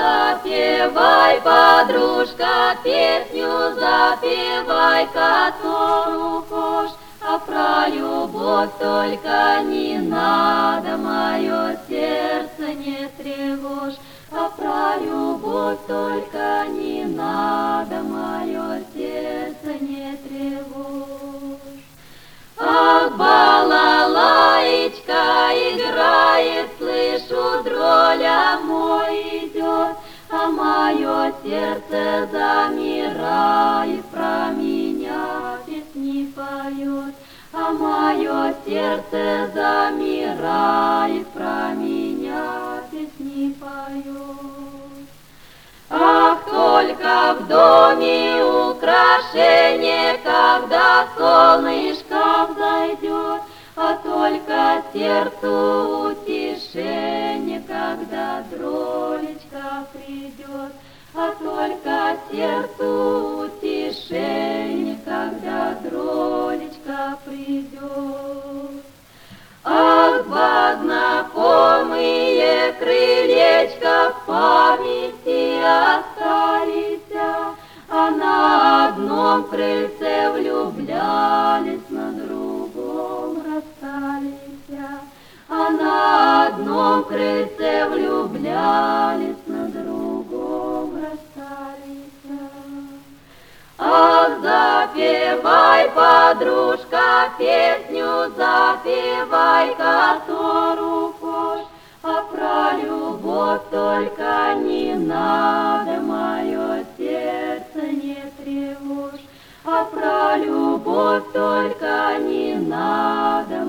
Запевай, подружка, песню запевай, которую хочешь, а про любовь только не надо, мое сердце не тревожь, а про любовь только не надо, мое сердце не тревожь. Ах, балалаечка играет, слышу, дроля мой идет, а мое сердце замирает, про меня песни поет, а мое сердце замирает, про меня песни поет. Ах, только в доме украшение, когда солнышко взойдет, а только сердцу утешение, когда дролечка придет, а только сердцу утешение, когда дролечка придет. Ах, два знакомые крылечка в памяти остались, а на одном крыльце влюблялись, на другом расстались, а на одном крыльце влюблялись, на другом расстались. Ах, запевай, подружка, песню запевай, которую хочешь, а про любовь только не надо, мое сердце не тревожь, а про любовь только не надо,